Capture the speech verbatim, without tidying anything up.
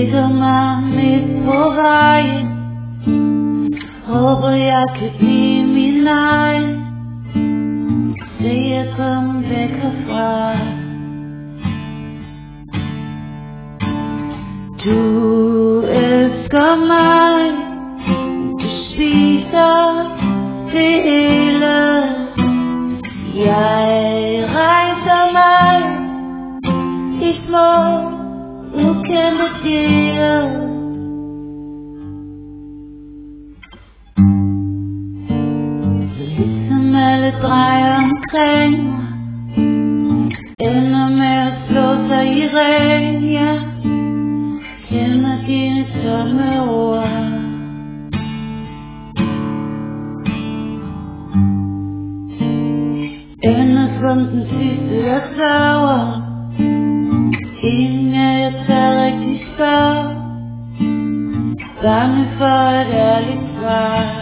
ligger mig midt på vejen. Håber jeg kan blive min egen. Se jeg kom væk herfra. Du elsker mig. Du spiser det hele. Jeg rejser mig i små ukendte dele. Ligesom alle drejer omkring mig, ender med at slå sig i ring, ja. Kender dine tomme ord. Ender som den sidste der sørger. Ingen af jer tør rigtig spørge. Bange for et ærligt svar.